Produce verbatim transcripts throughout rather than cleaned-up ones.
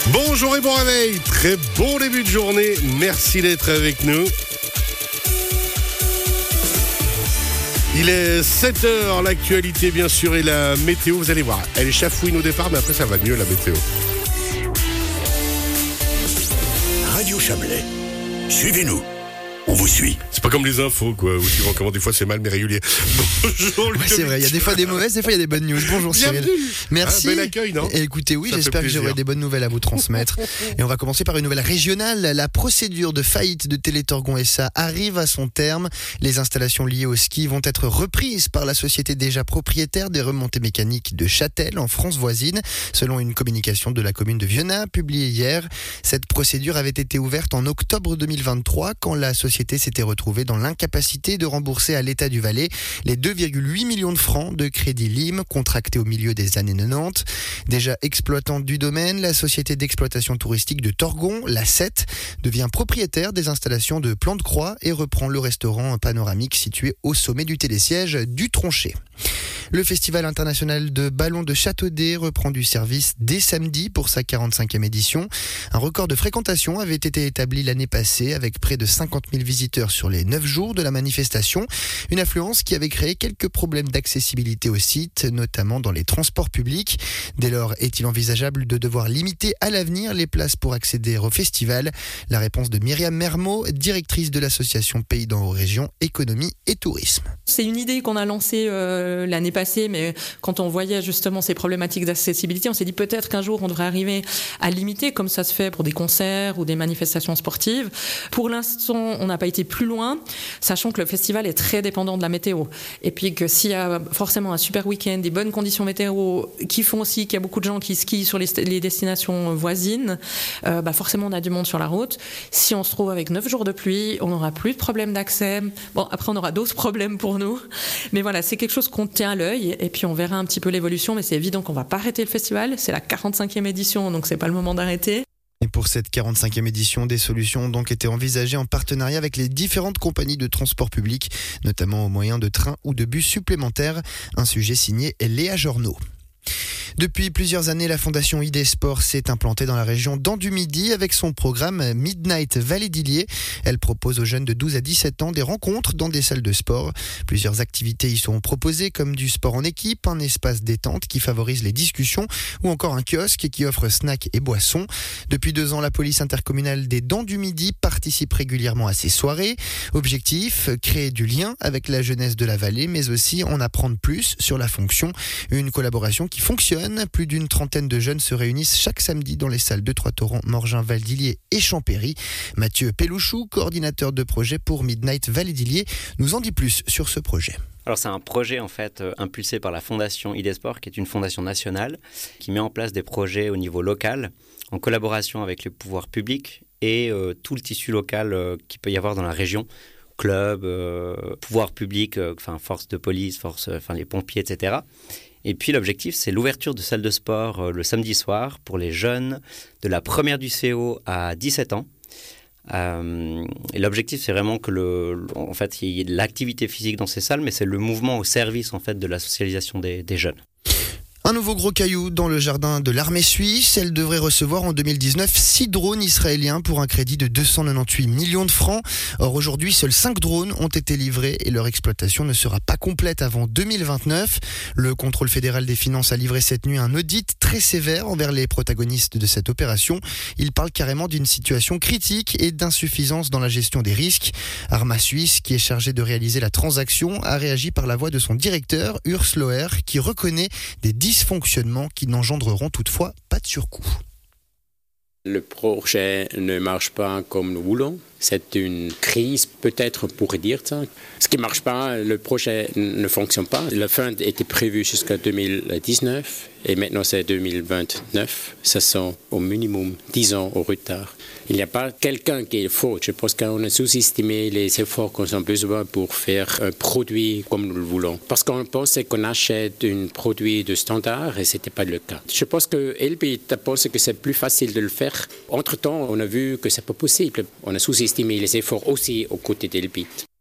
Bonjour et bon réveil, très bon début de journée, merci d'être avec nous. Il est sept heures, l'actualité bien sûr et la météo, vous allez voir, elle est chafouine au départ mais après ça va mieux la météo. Radio Chablais, suivez-nous, on vous suit. C'est pas comme les infos quoi, où tu vois comment des fois c'est mal mais régulier. Bonjour ouais, c'est vrai, il y a des fois des mauvaises, des fois il y a des bonnes news. Bonjour Cyril. Bienvenue. Merci. Ah, bel accueil, non ? Et écoutez, oui, ça j'espère que j'aurai des bonnes nouvelles à vous transmettre. Et on va commencer par une nouvelle régionale. La procédure de faillite de Télétorgon S A arrive à son terme. Les installations liées au ski vont être reprises par la société déjà propriétaire des remontées mécaniques de Châtel en France voisine, selon une communication de la commune de Vionnat publiée hier. Cette procédure avait été ouverte en octobre deux mille vingt-trois quand la société s'était retrouvée dans l'incapacité de rembourser à l'État du Valais les deux virgule huit millions de francs de crédit L I M contractés au milieu des années quatre-vingt-dix. Déjà exploitante du domaine, la société d'exploitation touristique de Torgon, la sept, devient propriétaire des installations de Plan de Croix et reprend le restaurant panoramique situé au sommet du télésiège du Tronchet. Le Festival international de ballon de Châteaudet reprend du service dès samedi pour sa quarante-cinquième édition. Un record de fréquentation avait été établi l'année passée avec près de cinquante mille visiteurs sur les neuf jours de la manifestation. Une affluence qui avait créé quelques problèmes d'accessibilité au site, notamment dans les transports publics. Dès lors, est-il envisageable de devoir limiter à l'avenir les places pour accéder au festival ? La réponse de Myriam Mermot, directrice de l'association Pays d'en Haut Région, Économie et Tourisme. C'est une idée qu'on a lancée euh, l'année passée, mais quand on voyait justement ces problématiques d'accessibilité, on s'est dit peut-être qu'un jour on devrait arriver à limiter, comme ça se fait pour des concerts ou des manifestations sportives. Pour l'instant, on n'a pas été plus loin, sachant que le festival est très dépendant de la météo. Et puis que s'il y a forcément un super week-end, des bonnes conditions météo qui font aussi qu'il y a beaucoup de gens qui skient sur les, les destinations voisines, euh, bah forcément on a du monde sur la route. Si on se trouve avec neuf jours de pluie, on n'aura plus de problème d'accès. Bon, après on aura d'autres problèmes pour nous. Mais voilà, c'est quelque chose qu'on tient à l'œil et puis on verra un petit peu l'évolution. Mais c'est évident qu'on ne va pas arrêter le festival. C'est la quarante-cinquième édition, donc c'est pas le moment d'arrêter. Et pour cette quarante-cinquième édition, des solutions ont donc été envisagées en partenariat avec les différentes compagnies de transport public, notamment au moyen de trains ou de bus supplémentaires. Un sujet signé Léa Jornaud. Depuis plusieurs années, la fondation I D Sport s'est implantée dans la région d'Andu-Midi avec son programme Midnight Vallée d'Illier. Elle propose aux jeunes de douze à dix-sept ans des rencontres dans des salles de sport. Plusieurs activités y sont proposées comme du sport en équipe, un espace détente qui favorise les discussions ou encore un kiosque qui offre snacks et boissons. Depuis deux ans, la police intercommunale des Dents du Midi participe régulièrement à ces soirées. Objectif, créer du lien avec la jeunesse de la vallée mais aussi en apprendre plus sur la fonction. Une collaboration qui fonctionne. Plus d'une trentaine de jeunes se réunissent chaque samedi dans les salles de Trois-Torrents, Morgin, Val-d'Illier et Champéry. Mathieu Pelouchou, coordinateur de projet pour Midnight Vallée d'Illier, nous en dit plus sur ce projet. Alors c'est un projet en fait euh, impulsé par la fondation I D Sport, qui est une fondation nationale qui met en place des projets au niveau local en collaboration avec les pouvoirs publics et euh, tout le tissu local euh, qu'il peut y avoir dans la région. Club, euh, pouvoirs publics, euh, enfin force de police, force, euh, enfin les pompiers, et cetera. Et puis l'objectif, c'est l'ouverture de salles de sport euh, le samedi soir pour les jeunes de la première du C O à dix-sept ans. Euh, et l'objectif, c'est vraiment que le, en fait, il y ait de l'activité physique dans ces salles, mais c'est le mouvement au service en fait de la socialisation des, des jeunes. Un nouveau gros caillou dans le jardin de l'armée suisse. Elle devrait recevoir en deux mille dix-neuf six drones israéliens pour un crédit de deux cent quatre-vingt-dix-huit millions de francs. Or aujourd'hui, seuls cinq drones ont été livrés et leur exploitation ne sera pas complète avant deux mille vingt-neuf. Le contrôle fédéral des finances a livré cette nuit un audit très sévère envers les protagonistes de cette opération. Il parle carrément d'une situation critique et d'insuffisance dans la gestion des risques. Arma Suisse, qui est chargé de réaliser la transaction, a réagi par la voix de son directeur, Urs Loher, qui reconnaît des dysfonctionnements qui n'engendreront toutefois pas de surcoût. Le projet ne marche pas comme nous voulons. C'est une crise, peut-être, on pourrait dire ça. Ce qui ne marche pas, le projet ne fonctionne pas. La fin était prévue jusqu'à deux mille dix-neuf et maintenant c'est deux mille vingt-neuf. Ça sont au minimum dix ans au retard. Il n'y a pas quelqu'un qui est faute. Je pense qu'on a sous-estimé les efforts qu'on a besoin pour faire un produit comme nous le voulons. Parce qu'on pensait qu'on achète un produit de standard et ce n'était pas le cas. Je pense que Elbit pense que c'est plus facile de le faire. Entre-temps, on a vu que ce n'est pas possible. On a sous-estimé les efforts aussi aux côtés d'Elbit.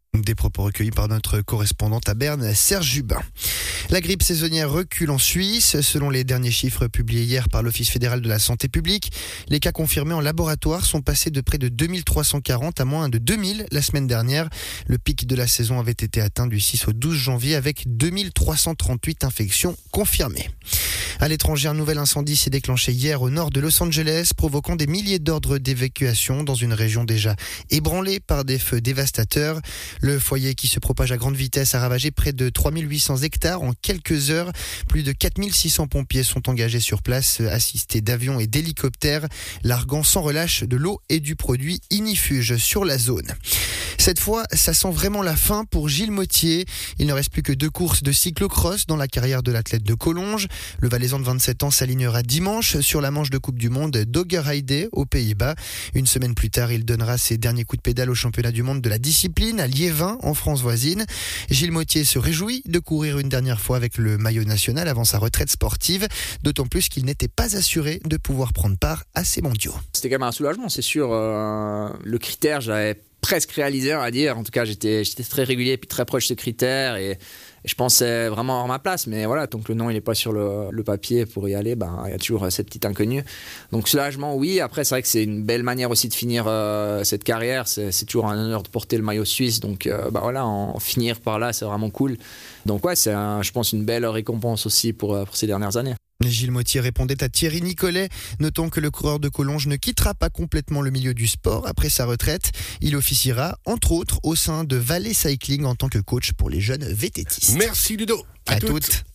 Des propos recueillis par notre correspondante à Berne, Serge Jubin. La grippe saisonnière recule en Suisse. Selon les derniers chiffres publiés hier par l'Office fédéral de la santé publique, les cas confirmés en laboratoire sont passés de près de deux mille trois cent quarante à moins de deux mille la semaine dernière. Le pic de la saison avait été atteint du six au douze janvier avec deux mille trois cent trente-huit infections confirmées. À l'étranger, un nouvel incendie s'est déclenché hier au nord de Los Angeles, provoquant des milliers d'ordres d'évacuation dans une région déjà ébranlée par des feux dévastateurs. Le foyer qui se propage à grande vitesse a ravagé près de trois mille huit cents hectares en quelques heures. Plus de quatre mille six cents pompiers sont engagés sur place, assistés d'avions et d'hélicoptères, larguant sans relâche de l'eau et du produit ignifuge sur la zone. Cette fois, ça sent vraiment la fin pour Gilles Mottier. Il ne reste plus que deux courses de cyclocross dans la carrière de l'athlète de Collonges. Le Valaisan de vingt-sept ans s'alignera dimanche sur la manche de Coupe du Monde Dogger Heide aux Pays-Bas. Une semaine plus tard, il donnera ses derniers coups de pédale au championnat du monde de la discipline à Liévin, en France voisine. Gilles Mottier se réjouit de courir une dernière fois avec le maillot national avant sa retraite sportive, d'autant plus qu'il n'était pas assuré de pouvoir prendre part à ces mondiaux. C'était quand même un soulagement, c'est sûr. Euh, le critère, j'avais presque réalisé, on va dire. En tout cas, j'étais, j'étais très régulier et puis très proche de ce critère et, et je pensais vraiment avoir ma place. Mais voilà, tant que le nom il n'est pas sur le, le papier pour y aller, ben, il y a toujours cette petite inconnue. Donc soulagement, oui. Après, c'est vrai que c'est une belle manière aussi de finir euh, cette carrière. C'est, c'est toujours un honneur de porter le maillot suisse. Donc euh, ben, voilà, en, en finir par là, c'est vraiment cool. Donc ouais, c'est un, je pense une belle récompense aussi pour, pour ces dernières années. Gilles Mottier répondait à Thierry Nicolet. Notons que le coureur de Collonges ne quittera pas complètement le milieu du sport après sa retraite. Il officiera, entre autres, au sein de Valley Cycling en tant que coach pour les jeunes vététistes. Merci Ludo. À, à toutes. toutes.